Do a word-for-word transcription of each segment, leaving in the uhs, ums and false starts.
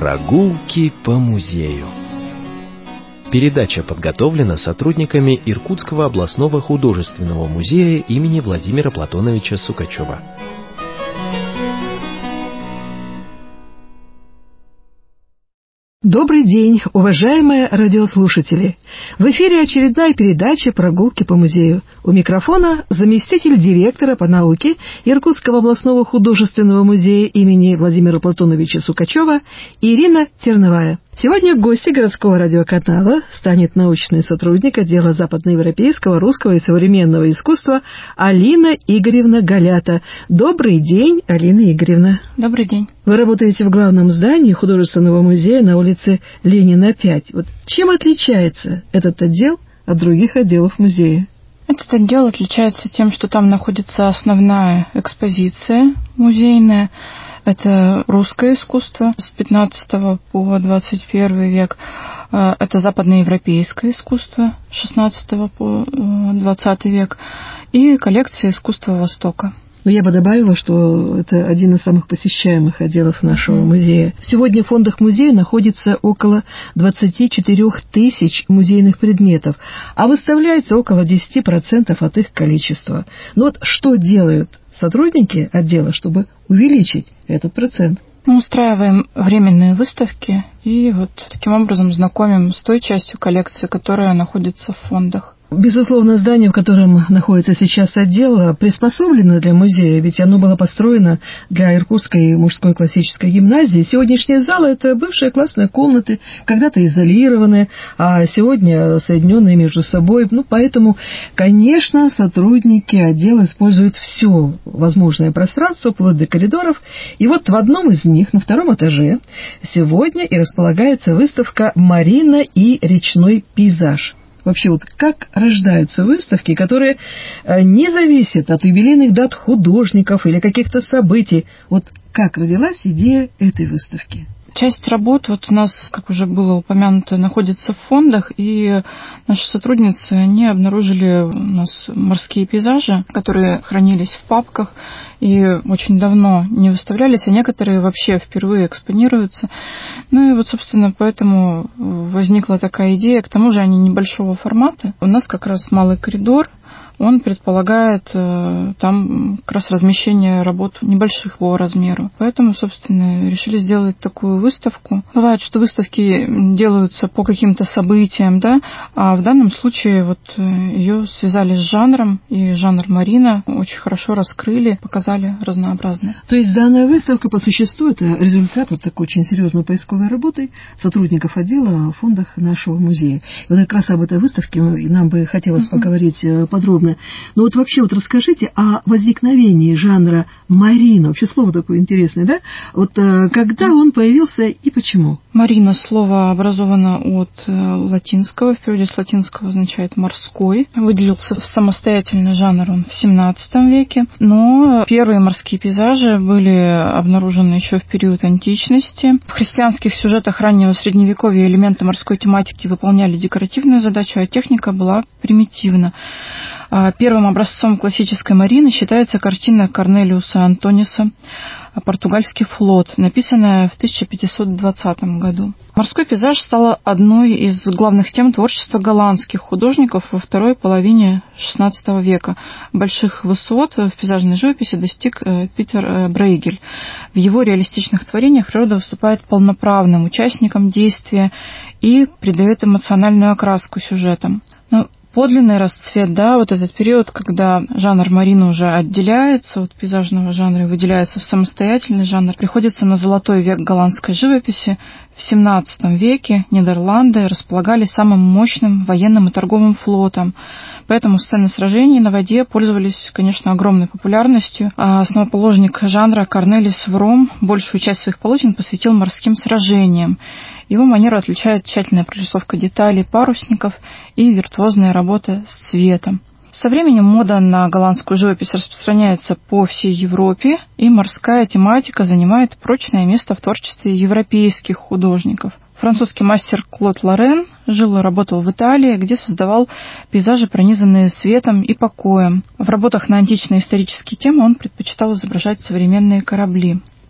Прогулки по музею. Передача подготовлена сотрудниками Иркутского областного художественного музея имени Владимира Платоновича Сукачева. Добрый день, уважаемые радиослушатели! В эфире очередная передача «Прогулки по музею». У микрофона заместитель директора по науке Иркутского областного художественного музея имени Владимира Платоновича Сукачева Ирина Терновая. Сегодня гостьей городского радиоканала станет научный сотрудник отдела западноевропейского, русского и современного искусства Алина Игоревна Галята. Добрый день, Алина Игоревна. Добрый день. Вы работаете в главном здании художественного музея на улице Ленина, пять. Вот чем отличается этот отдел от других отделов музея? Этот отдел отличается тем, что там находится основная экспозиция музейная. Это русское искусство с пятнадцатого по двадцать первый век. Это западноевропейское искусство с шестнадцатого по двадцатый век. И коллекция искусства Востока. Но я бы добавила, что это один из самых посещаемых отделов нашего mm-hmm. музея. Сегодня в фондах музея находится около двадцать четыре тысяч музейных предметов, а выставляется около десять процентов от их количества. Но вот что делают сотрудники отдела, чтобы увеличить этот процент? Мы устраиваем временные выставки и вот таким образом знакомим с той частью коллекции, которая находится в фондах. Безусловно, здание, в котором находится сейчас отдел, приспособлено для музея, ведь оно было построено для Иркутской мужской классической гимназии. Сегодняшние залы – это бывшие классные комнаты, когда-то изолированные, а сегодня соединенные между собой. Ну, поэтому, конечно, сотрудники отдела используют все возможное пространство, вплоть до коридоров. И вот в одном из них, на втором этаже, сегодня и располагается выставка «Марина и речной пейзаж». Вообще, вот как рождаются выставки, которые не зависят от юбилейных дат художников или каких-то событий? Вот как родилась идея этой выставки? Часть работ вот у нас, как уже было упомянуто, находится в фондах, и наши сотрудницы, они обнаружили у нас морские пейзажи, которые хранились в папках и очень давно не выставлялись, а некоторые вообще впервые экспонируются. Ну и вот, собственно, поэтому возникла такая идея. К тому же они небольшого формата. У нас как раз малый коридор. Он предполагает э, там как раз размещение работ небольших по размеру. Поэтому, собственно, решили сделать такую выставку. Бывает, что выставки делаются по каким-то событиям, да, а в данном случае вот ее связали с жанром, и жанр Марина очень хорошо раскрыли, показали разнообразное. То есть данная выставка по существу это результат вот такой очень серьезной поисковой работы сотрудников отдела в фондах нашего музея. И вот как раз об этой выставке нам бы хотелось uh-huh. поговорить подробно. Но вот вообще вот расскажите о возникновении жанра Марина. Вообще слово такое интересное, да? Вот когда он появился и почему? Марина слово образовано от латинского, в переводе с латинского означает морской. Выделился в самостоятельный жанр он в семнадцатом веке, но первые морские пейзажи были обнаружены еще в период античности. В христианских сюжетах раннего средневековья элементы морской тематики выполняли декоративную задачу, а техника была примитивна. Первым образцом классической Марины считается картина Корнелиуса Антониса «Португальский флот», написанная в тысяча пятьсот двадцатом году. Морской пейзаж стал одной из главных тем творчества голландских художников во второй половине шестнадцатого века. Больших высот в пейзажной живописи достиг Питер Брейгель. В его реалистичных творениях природа выступает полноправным участником действия и придает эмоциональную окраску сюжетам. Но подлинный расцвет, да, вот этот период, когда жанр Марина уже отделяется от пейзажного жанра и выделяется в самостоятельный жанр, приходится на золотой век голландской живописи. В семнадцатом веке Нидерланды располагали самым мощным военным и торговым флотом, поэтому сцены сражений на воде пользовались, конечно, огромной популярностью. А основоположник жанра Корнелис Вром большую часть своих полотен посвятил морским сражениям. Его манеру отличает тщательная прорисовка деталей парусников и виртуозная работа с цветом. Со временем мода на голландскую живопись распространяется по всей Европе, и морская тематика занимает прочное место в творчестве европейских художников. Французский мастер Клод Лорен жил и работал в Италии, где создавал пейзажи, пронизанные светом и покоем. В работах на античные исторические темы он предпочитал изображать современные корабли.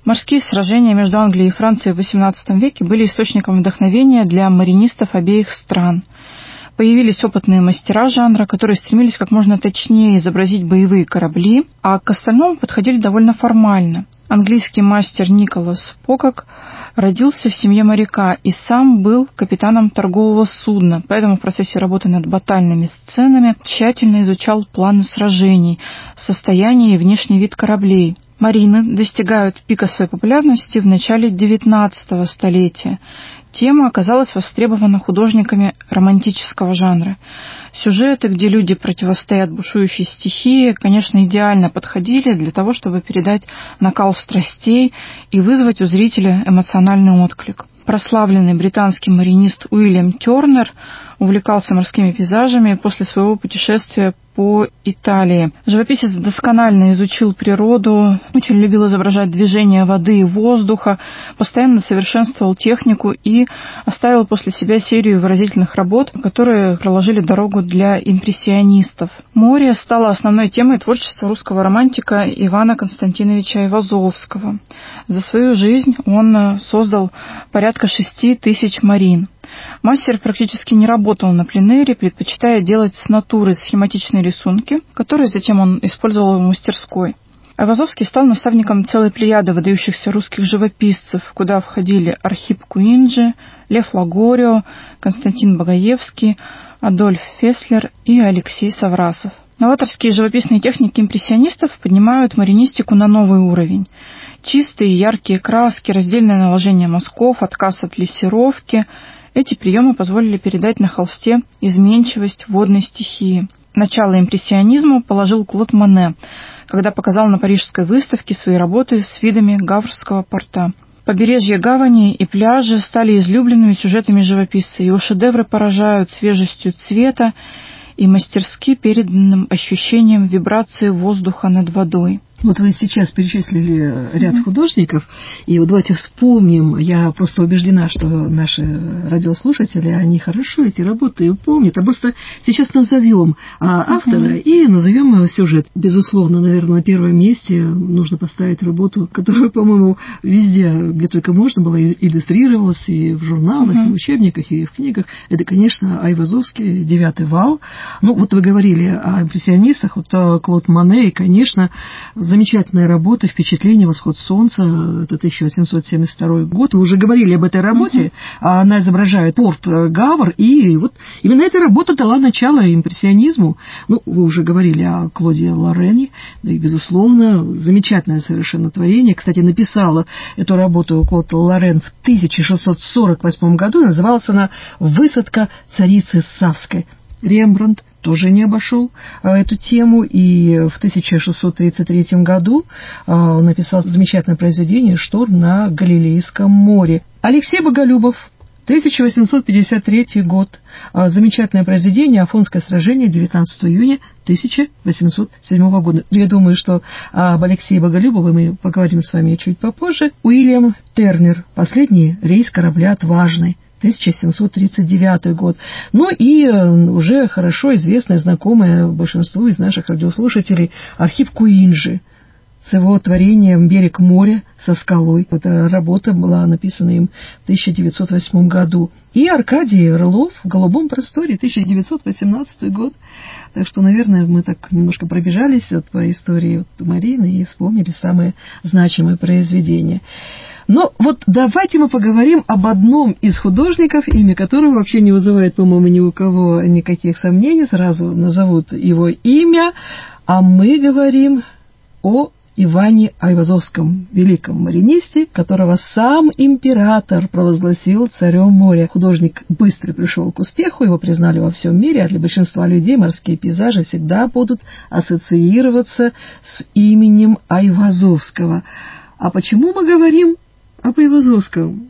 Морские сражения между Англией и Францией в восемнадцатом веке были источником вдохновения для маринистов обеих стран. Появились опытные мастера жанра, которые стремились как можно точнее изобразить боевые корабли, а к остальному подходили довольно формально. Английский мастер Николас Покок родился в семье моряка и сам был капитаном торгового судна, поэтому в процессе работы над батальными сценами тщательно изучал планы сражений, состояние и внешний вид кораблей. Марины достигают пика своей популярности в начале девятнадцатого столетия. Тема оказалась востребована художниками романтического жанра. Сюжеты, где люди противостоят бушующей стихии, конечно, идеально подходили для того, чтобы передать накал страстей и вызвать у зрителя эмоциональный отклик. Прославленный британский маринист Уильям Тернер увлекался морскими пейзажами после своего путешествия по Италии. Живописец досконально изучил природу, очень любил изображать движение воды и воздуха, постоянно совершенствовал технику и оставил после себя серию выразительных работ, которые проложили дорогу для импрессионистов. Море стало основной темой творчества русского романтика Ивана Константиновича Айвазовского. За свою жизнь он создал порядка шести тысяч марин. Мастер практически не работал на пленэре, предпочитая делать с натуры схематичные рисунки, которые затем он использовал в мастерской. Айвазовский стал наставником целой плеяды выдающихся русских живописцев, куда входили Архип Куинджи, Лев Лагорио, Константин Багаевский, Адольф Феслер и Алексей Саврасов. Новаторские живописные техники импрессионистов поднимают маринистику на новый уровень. Чистые яркие краски, раздельное наложение мазков, отказ от лессировки – эти приемы позволили передать на холсте изменчивость водной стихии. Начало импрессионизму положил Клод Моне, когда показал на парижской выставке свои работы с видами Гаврского порта. Побережье гавани и пляжи стали излюбленными сюжетами живописца. Его шедевры поражают свежестью цвета и мастерски переданным ощущением вибрации воздуха над водой. Вот вы сейчас перечислили ряд mm-hmm. художников, и вот давайте вспомним, я просто убеждена, что наши радиослушатели, они хорошо эти работы помнят, а просто сейчас назовем автора mm-hmm. и назовем сюжет. Безусловно, наверное, на первом месте нужно поставить работу, которая, по-моему, везде, где только можно было, иллюстрировалась и в журналах, mm-hmm. и в учебниках, и в книгах. Это, конечно, Айвазовский «Девятый вал». Ну, вот вы говорили о импрессионистах, вот Клод Моне, и, конечно, замечательная работа «Впечатление. Восход солнца». Это тысяча восемьсот семьдесят второй год. Вы уже говорили об этой работе. Uh-huh. Она изображает порт Гавр. И вот именно эта работа дала начало импрессионизму. Ну, вы уже говорили о Клоде Лорене. И, безусловно, замечательное совершенно творение. Кстати, написала эту работу Клод Лорен в тысяча шестьсот сорок восьмом году. Называлась она «Высадка царицы Савской». Рембрандт тоже не обошел а, эту тему, и в тысяча шестьсот тридцать третьем году а, он написал замечательное произведение «Шторм на Галилейском море». Алексей Боголюбов, тысяча восемьсот пятьдесят третий год, а, замечательное произведение «Афонское сражение», девятнадцатого июня тысяча восемьсот седьмого года. Я думаю, что об Алексее Боголюбове мы поговорим с вами чуть попозже. Уильям Тернер, «Последний рейс корабля «Отважный», тысяча семьсот тридцать девятый год. Ну и уже хорошо известная, знакомая большинству из наших радиослушателей Архип Куинджи с его творением «Берег моря со скалой». Эта работа была написана им в тысяча девятьсот восьмом году. И Аркадий Орлов в «Голубом просторе», тысяча девятьсот восемнадцатый год. Так что, наверное, мы так немножко пробежались вот по истории вот Марины и вспомнили самые значимые произведения. Но вот давайте мы поговорим об одном из художников, имя которого вообще не вызывает, по-моему, ни у кого никаких сомнений. Сразу назовут его имя, а мы говорим о Иване Айвазовском, великом маринисте, которого сам император провозгласил царем моря. Художник быстро пришел к успеху, его признали во всем мире, а для большинства людей морские пейзажи всегда будут ассоциироваться с именем Айвазовского. А почему мы говорим об Айвазовском,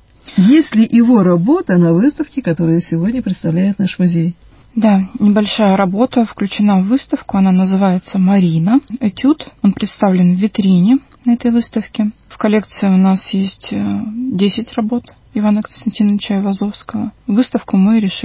если его работа на выставке, которая сегодня представляет наш музей? Да, небольшая работа включена в выставку, она называется «Марина». Этюд, он представлен в витрине на этой выставке. В коллекции у нас есть десять работ Ивана Константиновича Айвазовского. В выставку мы решили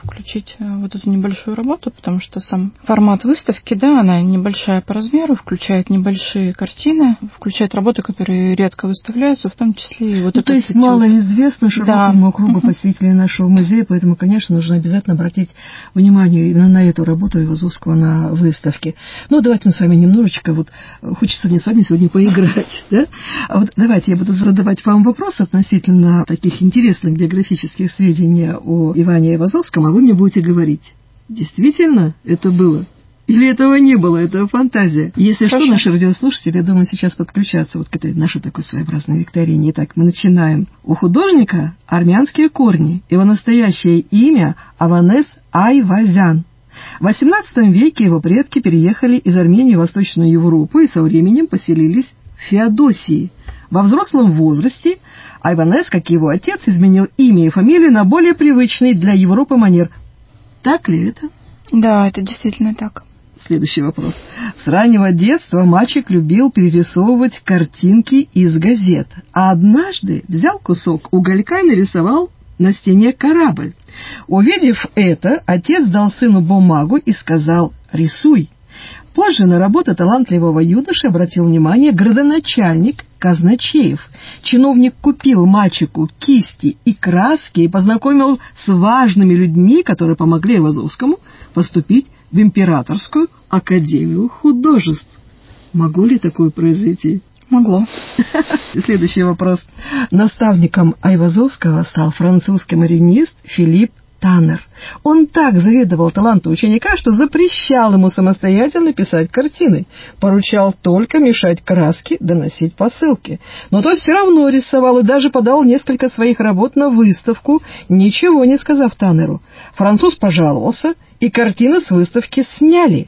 включить вот эту небольшую работу, потому что сам формат выставки, да, она небольшая по размеру, включает небольшие картины, включает работы, которые редко выставляются, в том числе и вот ну, этот то есть этюд. малоизвестно широкому да. кругу посетителей нашего музея, поэтому, конечно, нужно обязательно обратить внимание именно на эту работу Айвазовского на выставке. Ну, давайте мы с вами немножечко, вот, хочется мне с вами сегодня поиграть, да? А вот давайте я буду задавать вам вопросы относительно таких интересных биографических сведений о Иване Айвазовском, а вы мне будете говорить, действительно это было? Или этого не было, это фантазия. Если Хорошо. Что, наши радиослушатели, я думаю, сейчас подключаться вот к этой нашей такой своеобразной викторине. Итак, мы начинаем. У художника армянские корни. Его настоящее имя Аванес Айвазян. В восемнадцатом веке его предки переехали из Армении в Восточную Европу и со временем поселились в Феодосии. Во взрослом возрасте Айванес, как и его отец, изменил имя и фамилию на более привычный для Европы манер. Так ли это? Да, это действительно так. Следующий вопрос. С раннего детства мальчик любил перерисовывать картинки из газет, а однажды взял кусок уголька и нарисовал на стене корабль. Увидев это, отец дал сыну бумагу и сказал «рисуй». Позже на работу талантливого юноши обратил внимание градоначальник Казначеев. Чиновник купил мальчику кисти и краски и познакомил с важными людьми, которые помогли Айвазовскому поступить в Императорскую академию художеств. Могло ли такое произойти? Могло. Следующий вопрос. Наставником Айвазовского стал французский маринист Филипп Таннер. Он так завидовал таланту ученика, что запрещал ему самостоятельно писать картины, поручал только мешать краски, доносить посылки. Но тот все равно рисовал и даже подал несколько своих работ на выставку, ничего не сказав Таннеру. Француз пожаловался, и картины с выставки сняли.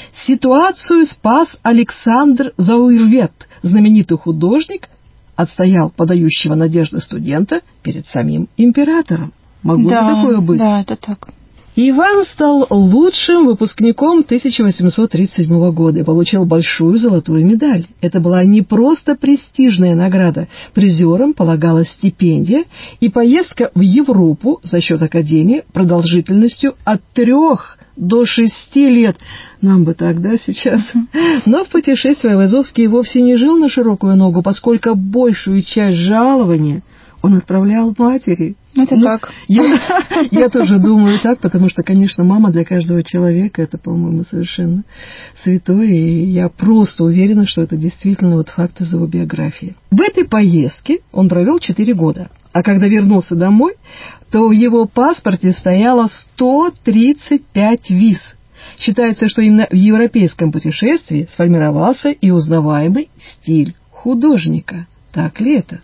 Ситуацию спас Александр Зауирвет, знаменитый художник, отстоял подающего надежды студента перед самим императором. Могло да, ли такое быть? Да, это так. Иван стал лучшим выпускником тысяча восемьсот тридцать седьмого года и получил большую золотую медаль. Это была не просто престижная награда. Призерам полагалась стипендия и поездка в Европу за счет академии продолжительностью от трех до шести лет. Нам бы тогда сейчас. Но в путешествии Айвазовский вовсе не жил на широкую ногу, поскольку большую часть жалования он отправлял матери. Это ну, так. Я, я тоже думаю так, потому что, конечно, мама для каждого человека, это, по-моему, совершенно святое, и я просто уверена, что это действительно вот факт из его биографии. В этой поездке он провел четыре года, а когда вернулся домой, то в его паспорте стояло сто тридцать пять виз. Считается, что именно в европейском путешествии сформировался и узнаваемый стиль художника. Так ли это?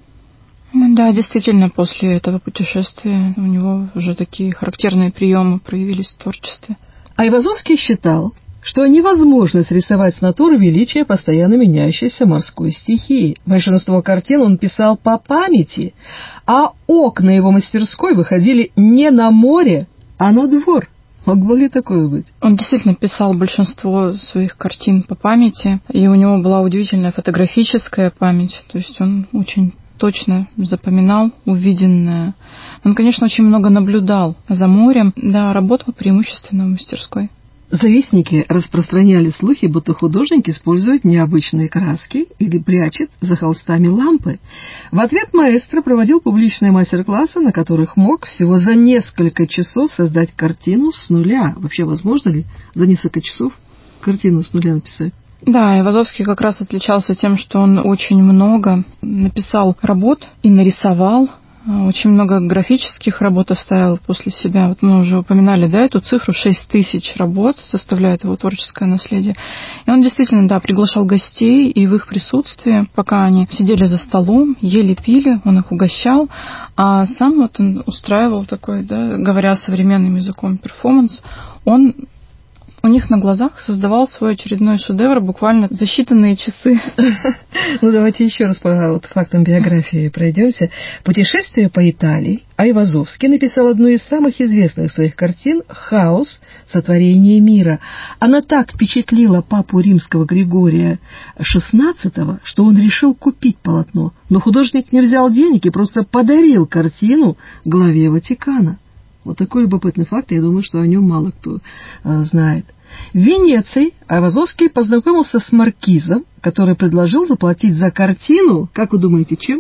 Да, действительно, после этого путешествия у него уже такие характерные приемы проявились в творчестве. Айвазовский считал, что невозможно срисовать с натуры величие постоянно меняющейся морской стихии. Большинство картин он писал по памяти, а окна его мастерской выходили не на море, а на двор. Могло ли такое быть? Он действительно писал большинство своих картин по памяти, и у него была удивительная фотографическая память, то есть он очень точно запоминал увиденное. Он, конечно, очень много наблюдал за морем, да, работал преимущественно в мастерской. Завистники распространяли слухи, будто художник использует необычные краски или прячет за холстами лампы. В ответ маэстро проводил публичные мастер-классы, на которых мог всего за несколько часов создать картину с нуля. Вообще, возможно ли за несколько часов картину с нуля написать? Да, Айвазовский как раз отличался тем, что он очень много написал работ и нарисовал, очень много графических работ оставил после себя. Вот мы уже упоминали, да, эту цифру, шесть тысяч работ составляет его творческое наследие. И он действительно, да, приглашал гостей, и в их присутствии, пока они сидели за столом, ели, пили, он их угощал, а сам вот он устраивал такой, да, говоря современным языком, перформанс. Он у них на глазах создавал свой очередной шедевр буквально за считанные часы. Ну, давайте еще раз по вот фактам биографии пройдемся. «Путешествие по Италии» Айвазовский написал одну из самых известных своих картин «Хаос. Сотворение мира». Она так впечатлила папу римского Григория шестнадцатого, что он решил купить полотно. Но художник не взял денег и просто подарил картину главе Ватикана. Вот такой любопытный факт, я думаю, что о нем мало кто а, знает. В Венеции Айвазовский познакомился с маркизом, который предложил заплатить за картину, как вы думаете, чем?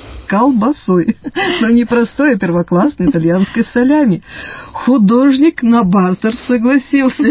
Колбасой. Но не простой, а первоклассной итальянской солями. Художник на бартер согласился.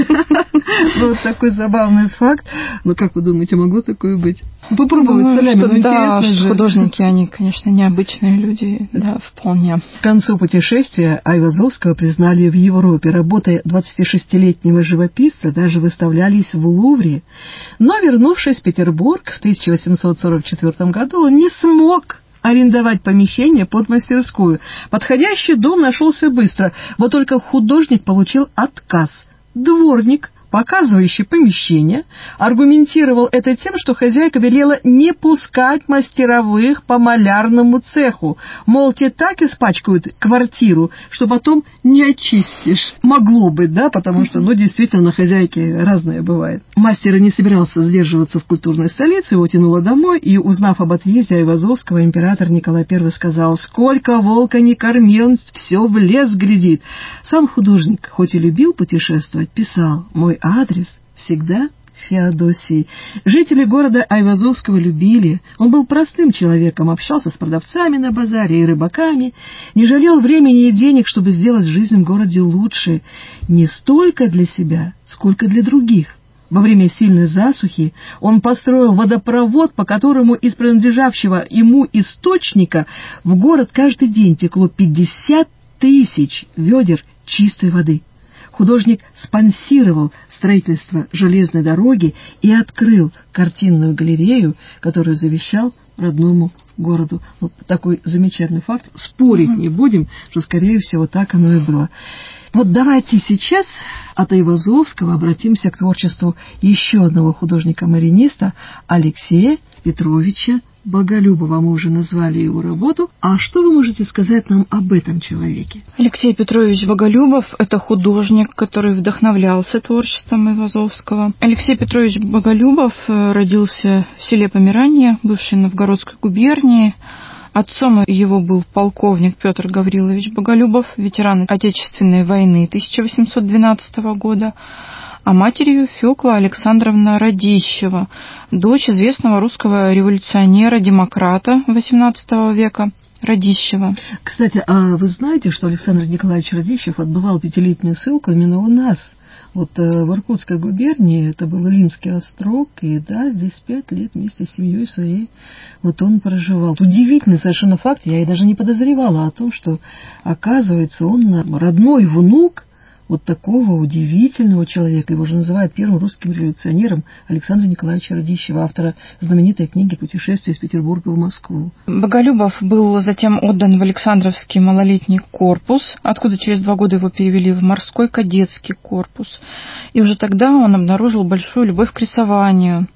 Вот такой забавный факт. Но как вы думаете, могло такое быть? Попробовать ну, солями, что, ну да, интересно же. Художники, они, конечно, необычные люди, да, вполне. К концу путешествия Айвазовского признали в Европе. Работы двадцатишестилетнего живописца даже выставлялись в Лувре. Но, вернувшись в Петербург в тысяча восемьсот сорок четвёртом году, он не смог арендовать помещение под мастерскую. Подходящий дом нашелся быстро, вот только художник получил отказ. Дворник, показывающий помещение, аргументировал это тем, что хозяйка велела не пускать мастеровых по малярному цеху. Мол, те так испачкают квартиру, что потом не очистишь. Могло быть, да, потому что, ну, действительно, на хозяйке разное бывает. Мастер не собирался сдерживаться в культурной столице, его тянуло домой, и, узнав об отъезде Айвазовского, император Николай Первый сказал: «Сколько волка не кормил, все в лес глядит». Сам художник, хоть и любил путешествовать, писал: «Мой адрес всегда Феодосий». Жители города Айвазовского любили. Он был простым человеком, общался с продавцами на базаре и рыбаками, не жалел времени и денег, чтобы сделать жизнь в городе лучше, не столько для себя, сколько для других. Во время сильной засухи он построил водопровод, по которому из принадлежавшего ему источника в город каждый день текло пятьдесят тысяч ведер чистой воды. Художник спонсировал строительство железной дороги и открыл картинную галерею, которую завещал родному городу. Вот такой замечательный факт. Спорить mm-hmm. не будем, что, скорее всего, так оно и было. Вот давайте сейчас от Айвазовского обратимся к творчеству еще одного художника-мариниста Алексея Петровича Боголюбова. Мы уже назвали его работу. А что вы можете сказать нам об этом человеке? Алексей Петрович Боголюбов – это художник, который вдохновлялся творчеством Айвазовского. Алексей Петрович Боголюбов родился в селе Померания, бывшей Новгородской губернии. Отцом его был полковник Петр Гаврилович Боголюбов, ветеран Отечественной войны тысяча восемьсот двенадцатого года, а матерью Фёкла Александровна Радищева, дочь известного русского революционера-демократа восемнадцатого века Радищева. Кстати, а вы знаете, что Александр Николаевич Радищев отбывал пятилетнюю ссылку именно у нас? Вот э, в Иркутской губернии, это был Илимский острог, и да, здесь пять лет вместе с семьей своей вот он проживал. Удивительный совершенно факт, я и даже не подозревала о том, что, оказывается, он родной внук вот такого удивительного человека. Его же называют первым русским революционером Александра Николаевича Радищева, автора знаменитой книги «Путешествие из Петербурга в Москву». Боголюбов был затем отдан в Александровский малолетний корпус, откуда через два года его перевели в морской кадетский корпус. И уже тогда он обнаружил большую любовь к рисованию.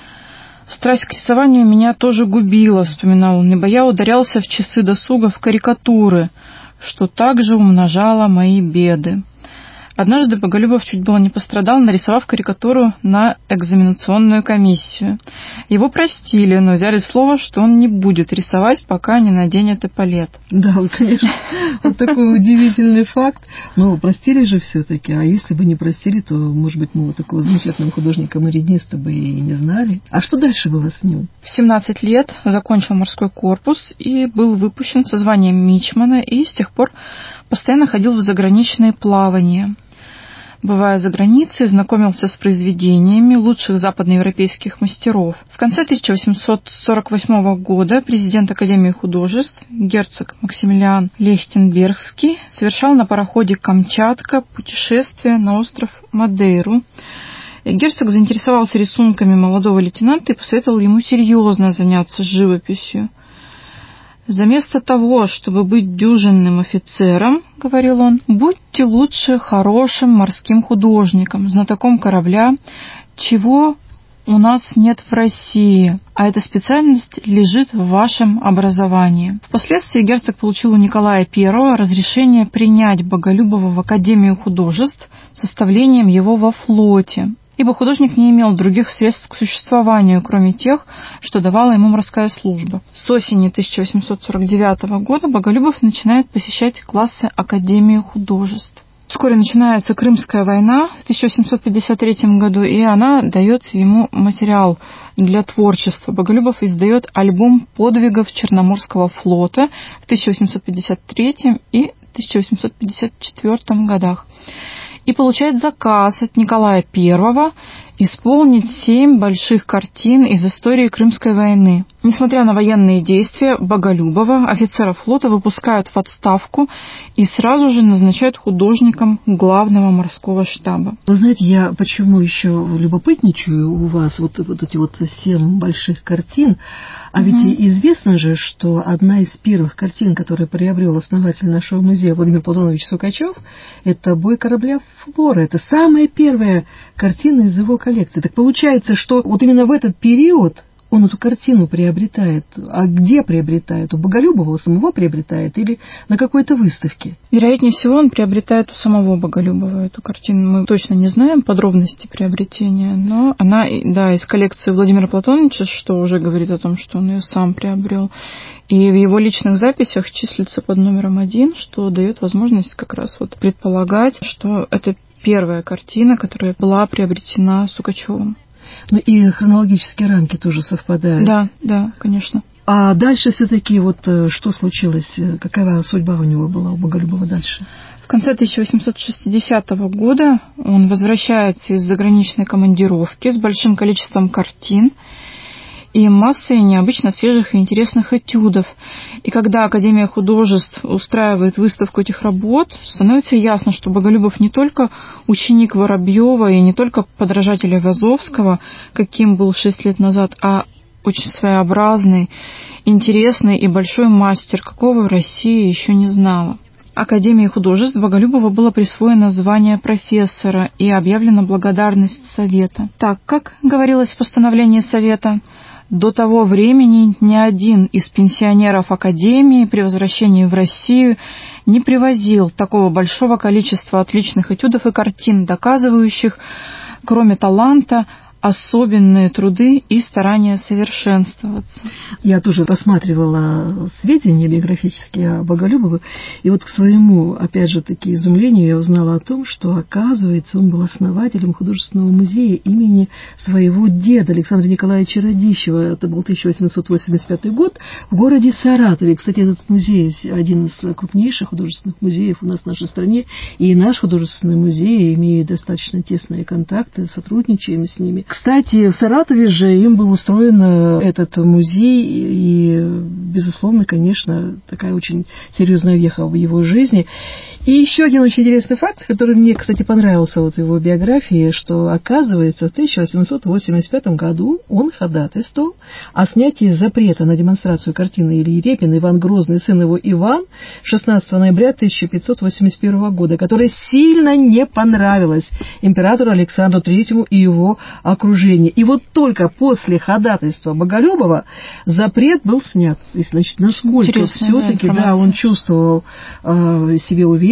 «Страсть к рисованию меня тоже губила», — вспоминал он, «ибо я ударялся в часы досуга в карикатуры, что также умножало мои беды». Однажды Боголюбов чуть было не пострадал, нарисовав карикатуру на экзаменационную комиссию. Его простили, но взяли слово, что он не будет рисовать, пока не наденет эполет. Да, конечно, вот такой удивительный факт. Но простили же все-таки, а если бы не простили, то, может быть, мы вот такого замечательного художника-мариниста бы и не знали. А что дальше было с ним? В семнадцать лет закончил морской корпус и был выпущен со званием мичмана, и с тех пор постоянно ходил в заграничные плавания. Бывая за границей, знакомился с произведениями лучших западноевропейских мастеров. В конце тысяча восемьсот сорок восьмого года президент Академии художеств герцог Максимилиан Лейхтенбергский совершал на пароходе «Камчатка» путешествие на остров Мадейру. И герцог заинтересовался рисунками молодого лейтенанта и посоветовал ему серьезно заняться живописью. «Заместо того, чтобы быть дюжинным офицером, — говорил он, — будьте лучше хорошим морским художником, знатоком корабля, чего у нас нет в России, а эта специальность лежит в вашем образовании». Впоследствии герцог получил у Николая Первого разрешение принять Боголюбова в Академию художеств с составлением его во флоте. ибо художник не имел других средств к существованию, кроме тех, что давала ему морская служба. С осени тысяча восемьсот сорок девятого года Боголюбов начинает посещать классы Академии художеств. Вскоре начинается Крымская война в тысяча восемьсот пятьдесят третьем году, и она дает ему материал для творчества. Боголюбов издает альбом подвигов Черноморского флота в тысяча восемьсот пятьдесят третьем и тысяча восемьсот пятьдесят четвёртом годах и получает заказ от Николая Первого исполнить семь больших картин из истории Крымской войны. Несмотря на военные действия, Боголюбова офицера флота выпускают в отставку и сразу же назначают художником главного морского штаба. Вы знаете, я почему еще любопытничаю у вас вот, вот эти вот семь больших картин, а ведь mm-hmm. известно же, что одна из первых картин, которую приобрел основатель нашего музея Владимир Платонович Сукачев, это «Бой корабля Флора». Это самая первая картина из его коллекции. Так получается, что вот именно в этот период он эту картину приобретает. А где приобретает? У Боголюбова, у самого приобретает или на какой-то выставке? Вероятнее всего, он приобретает у самого Боголюбова эту картину. Мы точно не знаем подробности приобретения, но она, да, из коллекции Владимира Платоновича, что уже говорит о том, что он ее сам приобрел. И в его личных записях числится под номером один, что дает возможность как раз вот предполагать, что это первая картина, которая была приобретена Сукачевым. Ну и хронологические рамки тоже совпадают. Да, да, конечно. А дальше все-таки вот что случилось? Какова судьба у него была, у Боголюбова дальше? В конце тысяча восемьсот шестидесятого года он возвращается из заграничной командировки с большим количеством картин и массой необычно свежих и интересных этюдов. И когда Академия художеств устраивает выставку этих работ, становится ясно, что Боголюбов не только ученик Воробьева и не только подражатель Айвазовского, каким был шесть лет назад, а очень своеобразный, интересный и большой мастер, какого в России еще не знала. Академии художеств Боголюбова было присвоено звание профессора и объявлена благодарность Совета. Так, как говорилось в постановлении Совета, до того времени ни один из пенсионеров Академии при возвращении в Россию не привозил такого большого количества отличных этюдов и картин, доказывающих, кроме таланта, особенные труды и старания совершенствоваться. Я тоже посматривала сведения биографические о Боголюбове, и вот к своему, опять же, таки изумлению я узнала о том, что, оказывается, он был основателем художественного музея имени своего деда Александра Николаевича Радищева. Это был тысяча восемьсот восемьдесят пятый год в городе Саратове. Кстати, этот музей один из крупнейших художественных музеев у нас в нашей стране, и наш художественный музей имеет достаточно тесные контакты, сотрудничаем с ними. Кстати, в Саратове же им был устроен этот музей, и, безусловно, конечно, такая очень серьезная веха в его жизни. И еще один очень интересный факт, который мне, кстати, понравился вот в его биографии, что, оказывается, в тысяча восемьсот восемьдесят пятом году он ходатайствовал о снятии запрета на демонстрацию картины Ильи Репина «Иван Грозный, сын его Иван» шестнадцатого ноября тысяча пятьсот восемьдесят первого года, которая сильно не понравилась императору Александру Третьему и его окружению. И вот только после ходатайства Боголюбова запрет был снят. То есть, значит, насколько все-таки да, да, он чувствовал э, себе уверенность,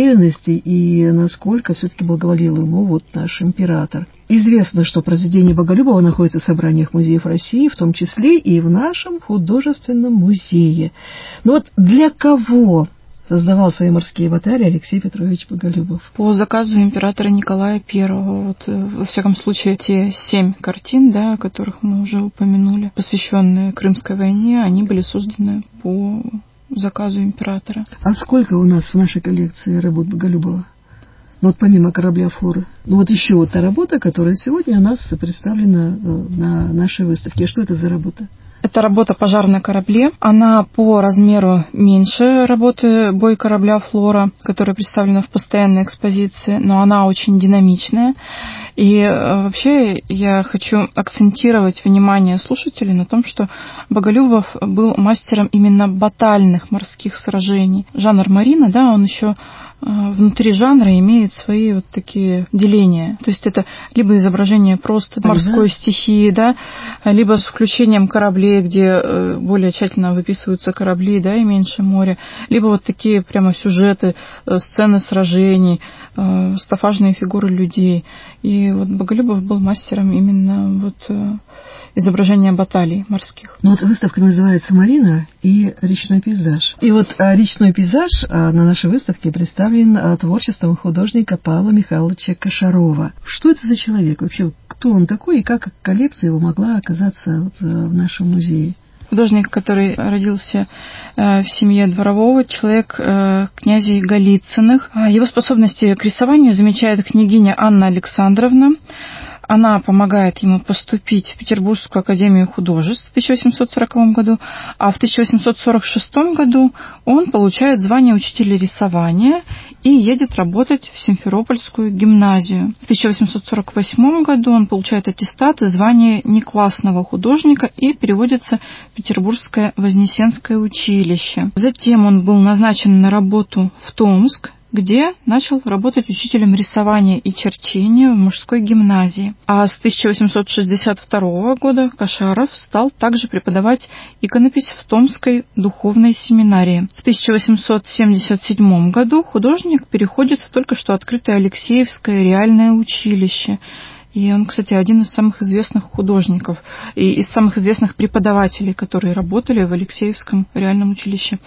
и насколько все-таки благоволил ему вот наш император. Известно, что произведения Боголюбова находятся в собраниях музеев России, в том числе и в нашем художественном музее. Но вот для кого создавал свои морские баталии Алексей Петрович Боголюбов? По заказу императора Николая Первого. Вот, во всяком случае, те семь картин, да, о которых мы уже упомянули, посвященные Крымской войне, они были созданы по заказу императора. А сколько у нас в нашей коллекции работ Боголюбова? Ну вот помимо корабля Флоры. Ну вот еще вот та работа, которая сегодня у нас представлена на нашей выставке. Что это за работа? Это работа «Пожар на корабле». Она по размеру меньше работы «Бой корабля Флора», которая представлена в постоянной экспозиции, но она очень динамичная. И вообще я хочу акцентировать внимание слушателей на том, что Боголюбов был мастером именно батальных морских сражений. Жанр марина, да, он еще внутри жанра имеет свои вот такие деления. То есть это либо изображение просто морской стихии, да, либо с включением кораблей, где более тщательно выписываются корабли, да, и меньше моря, либо вот такие прямо сюжеты, сцены сражений, стафажные фигуры людей. И вот Боголюбов был мастером именно вот изображения баталий морских. Ну вот выставка называется «Марина и речной пейзаж». И вот а, речной пейзаж а, на нашей выставке представлен а, творчеством художника Павла Михайловича Кошарова. Что это за человек вообще? Кто он такой и как коллекция его могла оказаться вот, в нашем музее? Художник, который родился в семье дворового, человек князей Голицыных. Его способности к рисованию замечает княгиня Анна Александровна. Она помогает ему поступить в Петербургскую академию художеств в тысяча восемьсот сороковом году, а в тысяча восемьсот сорок шестом году он получает звание учителя рисования и едет работать в Симферопольскую гимназию. В тысяча восемьсот сорок восьмом году он получает аттестат и звание неклассного художника и переводится в Петербургское Вознесенское училище. Затем он был назначен на работу в Томск, где начал работать учителем рисования и черчения в мужской гимназии. А с тысяча восемьсот шестьдесят второго года Кошаров стал также преподавать иконопись в Томской духовной семинарии. В тысяча восемьсот семьдесят седьмом году художник переходит в только что открытое Алексеевское реальное училище. И он, кстати, один из самых известных художников и из самых известных преподавателей, которые работали в Алексеевском реальном училище.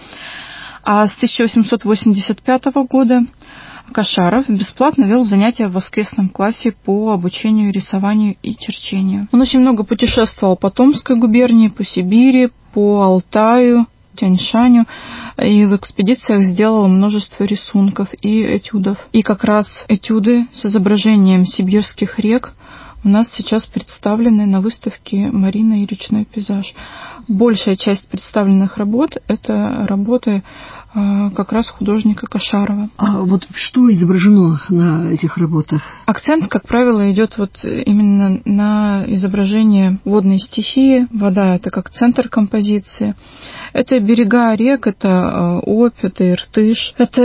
А с тысяча восемьсот восемьдесят пятого года Кошаров бесплатно вел занятия в воскресном классе по обучению рисованию и черчению. Он очень много путешествовал по Томской губернии, по Сибири, по Алтаю, Тяньшаню, и в экспедициях сделал множество рисунков и этюдов. И как раз этюды с изображением сибирских рек у нас сейчас представлены на выставке «Марина и речной пейзаж». Большая часть представленных работ – это работы э, как раз художника Кошарова. А вот что изображено на этих работах? Акцент, как правило, идет вот именно на изображение водной стихии. Вода – это как центр композиции. Это берега рек, это э, Обь, это Иртыш, это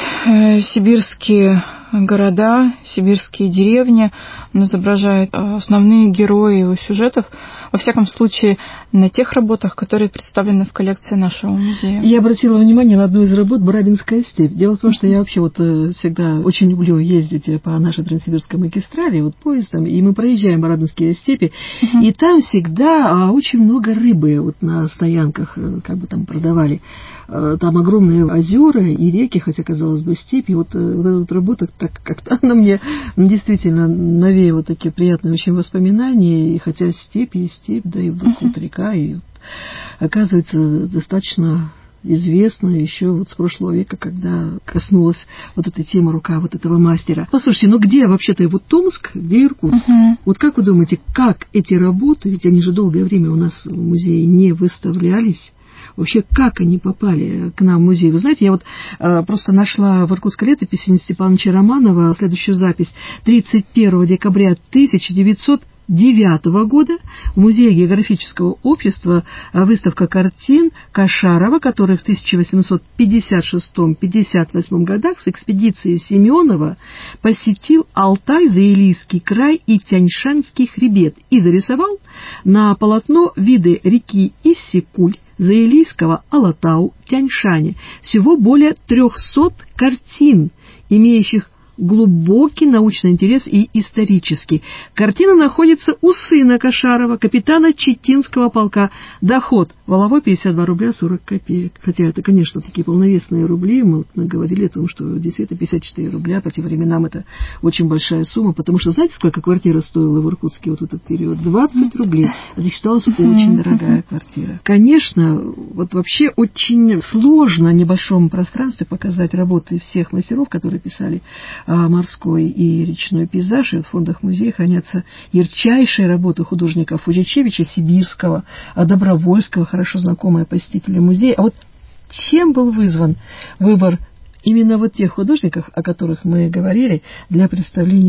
э, сибирские города, сибирские деревни. Он изображает основные герои его сюжетов, во всяком случае, на тех работах, которые представлены в коллекции нашего музея. Я обратила внимание на одну из работ «Барабинская степь». Дело в том, что я вообще вот всегда очень люблю ездить по нашей Транссибирской магистрали, вот поездом, и мы проезжаем Барабинские степи, uh-huh. и там всегда очень много рыбы вот на стоянках, как бы там продавали. Там огромные озера и реки, хотя, казалось бы, степь. И вот, вот эта вот работа, так как-то она мне действительно навеяла такие приятные очень воспоминания. И хотя степь и степь, да, и вдруг uh-huh. вот река, и вот, оказывается, достаточно известно еще вот с прошлого века, когда коснулась вот этой темы рука вот этого мастера. Послушайте, ну где вообще-то вот Томск, где Иркутск? Uh-huh. Вот как вы думаете, как эти работы, ведь они же долгое время у нас в музее не выставлялись, вообще, как они попали к нам в музей? Вы знаете, я вот э, просто нашла в иркутской летописи Никиты Степановича Романова следующую запись. тридцать первого декабря тысяча девятьсот девятого года в Музее географического общества выставка картин Кошарова, который в тысяча восемьсот пятьдесят шестом — пятьдесят восьмом годах с экспедицией Семенова посетил Алтай, Заилийский край и Тяньшанский хребет и зарисовал на полотно виды реки Иссык-Куль, Заилийского Алатау, Тяньшане. Всего более трехсот картин, имеющих глубокий научный интерес и исторический. Картина находится у сына Кошарова, капитана Читинского полка. Доход валовой пятьдесят два рубля сорок копеек. Хотя это, конечно, такие полновесные рубли. Мы, вот, мы говорили о том, что действительно пятьдесят четыре рубля по тем временам это очень большая сумма, потому что знаете, сколько квартира стоила в Иркутске вот в этот период? двадцать рублей. Это считалась очень дорогая квартира. Конечно, вот вообще очень сложно в небольшом пространстве показать работы всех мастеров, которые писали морской и речной пейзаж, и в фондах музея хранятся ярчайшие работы художника Фузичевича, Сибирского, Добровольского, хорошо знакомые посетители музея. А вот чем был вызван выбор именно вот тех художников, о которых мы говорили, для представления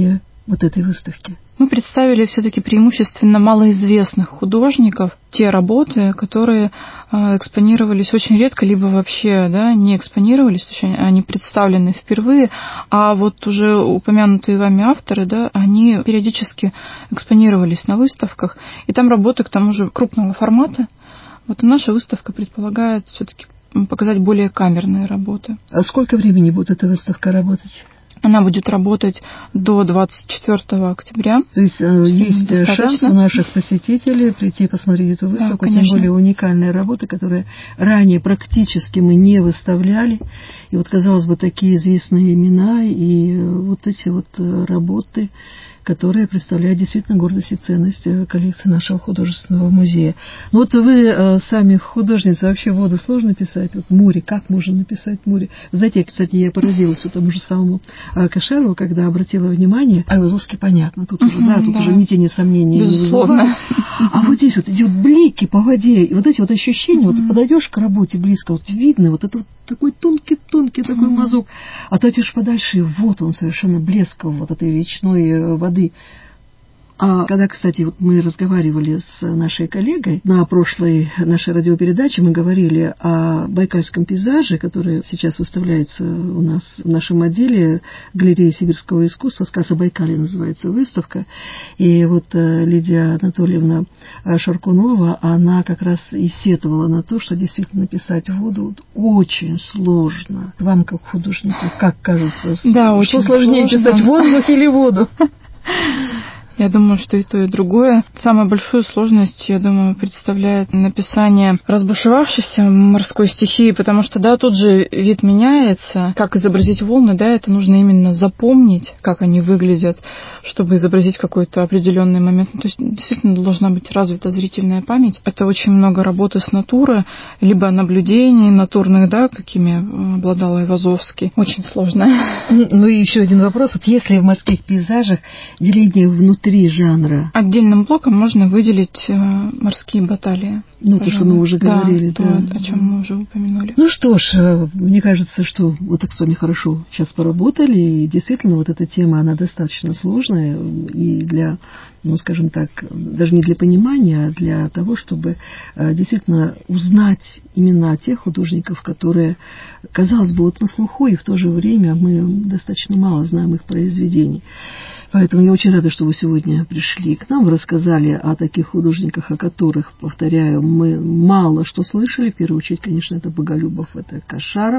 вот этой выставки? Мы представили все-таки преимущественно малоизвестных художников, те работы, которые экспонировались очень редко, либо вообще да, не экспонировались, то есть они представлены впервые, а вот уже упомянутые вами авторы, да, они периодически экспонировались на выставках, и там работы, к тому же, крупного формата. Вот наша выставка предполагает все-таки показать более камерные работы. А сколько времени будет эта выставка работать? Она будет работать до двадцать четвёртого октября. То есть есть шанс у наших посетителей прийти посмотреть эту выставку, да, тем более уникальные работы, которые ранее практически мы не выставляли. И вот, казалось бы, такие известные имена и вот эти вот работы, которые представляют действительно гордость и ценность коллекции нашего художественного музея. Ну вот вы э, сами художница, вообще воду сложно писать? Вот море, как можно написать море? Знаете, кстати, я поразилась тому же самому э, Кашарову, когда обратила внимание, а Айвазовский, понятно, тут уже, да, тут да. уже ни тени сомнений не вызывает. А вот здесь вот идет блики по воде, и вот эти вот ощущения, вот подойдешь к работе близко, вот видно, вот это вот такой тонкий-тонкий такой мазок, а то идешь подальше, и вот он совершенно блеск вот этой речной воды. А когда, кстати, вот мы разговаривали с нашей коллегой на прошлой нашей радиопередаче, мы говорили о байкальском пейзаже, который сейчас выставляется у нас в нашем отделе галереи сибирского искусства, «Сказ о Байкале» называется выставка. И вот Лидия Анатольевна Шаркунова, она как раз и сетовала на то, что действительно писать воду очень сложно. Вам, как художнику, как кажется, да, что очень сложнее сложно. Писать воздух или воду? Я думаю, что и то, и другое. Самую большую сложность, я думаю, представляет написание разбушевавшейся морской стихии, потому что, да, тут же вид меняется. Как изобразить волны, да, это нужно именно запомнить, как они выглядят, чтобы изобразить какой-то определенный момент. То есть, действительно, должна быть развита зрительная память. Это очень много работы с натуры, либо наблюдений натурных, да, какими обладал Айвазовский. Очень сложно. Ну и еще один вопрос. Вот если в морских пейзажах деление внутри Три жанра. Отдельным блоком можно выделить э, морские баталии. Ну, то, что мы уже говорили. Да, да. то, о чем мы уже упомянули. Ну что ж, мне кажется, что вот так с вами хорошо сейчас поработали. И действительно, вот эта тема, она достаточно сложная. И для, ну, скажем так, даже не для понимания, а для того, чтобы действительно узнать имена тех художников, которые, казалось бы, вот на слуху, и в то же время мы достаточно мало знаем их произведений. Поэтому я очень рада, что вы сегодня пришли к нам, вы рассказали о таких художниках, о которых, повторяю, мы мало что слышали. В первую очередь, конечно, это Боголюбов, это Кашаров.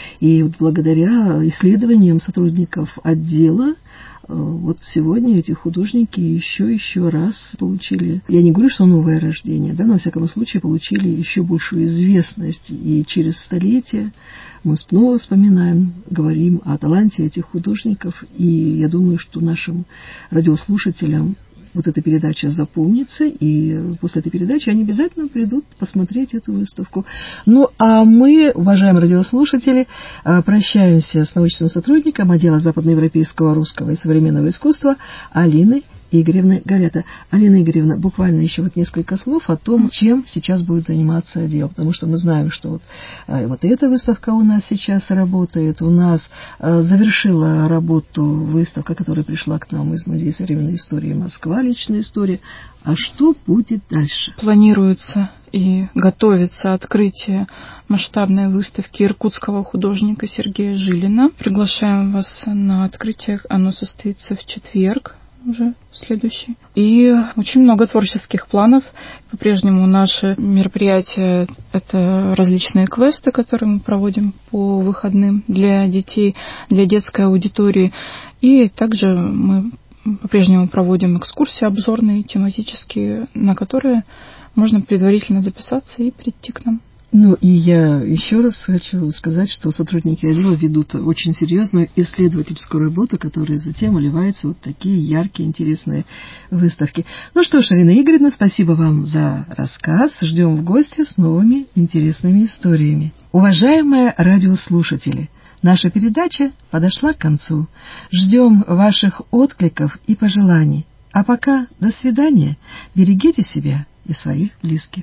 И вот благодаря исследованиям сотрудников отдела вот сегодня эти художники еще еще раз получили, я не говорю, что новое рождение, да, но, во всяком случае, получили еще большую известность. И через столетия мы снова вспоминаем, говорим о таланте этих художников. И я думаю, что нашим радиослушателям вот эта передача запомнится, и после этой передачи они обязательно придут посмотреть эту выставку. Ну, а мы, уважаемые радиослушатели, прощаемся с научным сотрудником отдела западноевропейского, русского и современного искусства Алиной Игоревны Галета. Алина Игоревна, буквально еще вот несколько слов о том, чем сейчас будет заниматься отдел, потому что мы знаем, что вот, вот эта выставка у нас сейчас работает, у нас завершила работу выставка, которая пришла к нам из Музея современной истории Москва, личная история. А что будет дальше? Планируется и готовится открытие масштабной выставки иркутского художника Сергея Жилина. Приглашаем вас на открытие, оно состоится в четверг, уже следующий. И очень много творческих планов. По-прежнему наши мероприятия — это различные квесты, которые мы проводим по выходным для детей, для детской аудитории. И также мы по-прежнему проводим экскурсии обзорные, тематические, на которые можно предварительно записаться и прийти к нам. Ну, и я еще раз хочу сказать, что сотрудники отдела ведут очень серьезную исследовательскую работу, которая затем выливается в вот такие яркие, интересные выставки. Ну что ж, Алина Игоревна, спасибо вам за рассказ. Ждем в гости с новыми интересными историями. Уважаемые радиослушатели, наша передача подошла к концу. Ждем ваших откликов и пожеланий. А пока до свидания. Берегите себя и своих близких.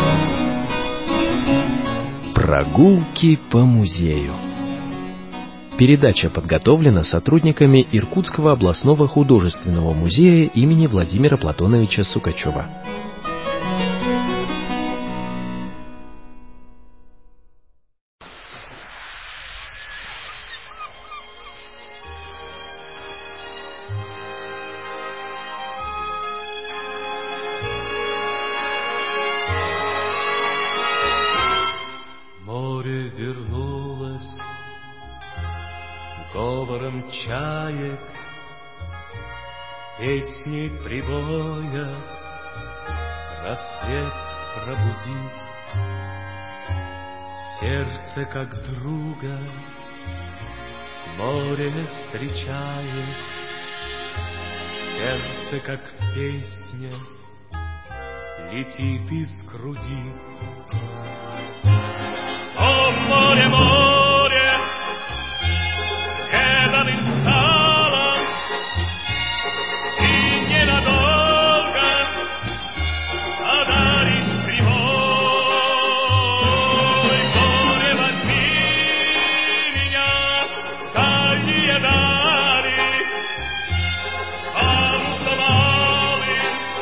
Прогулки по музею. Передача подготовлена сотрудниками Иркутского областного художественного музея имени Владимира Платоновича Сукачева. Море вернулось говором чаек, песней прибоя, рассвет пробудит сердце, как друга море встречает, сердце, как песня, летит из груди. О, море, море, преданным стало, и ненадолго одаришь прибой. Море, возьми меня, дальние дали, а славы,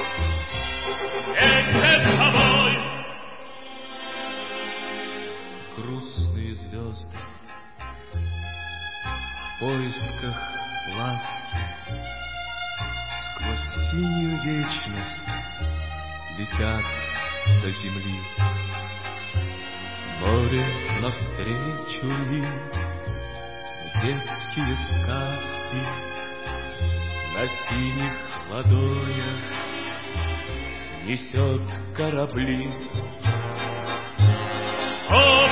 вместе с тобой. Грустные звезды в поисках ласки сквозь синюю вечность летят до земли. Море навстречу им в детские сказки на синих ладонях несет корабли. О,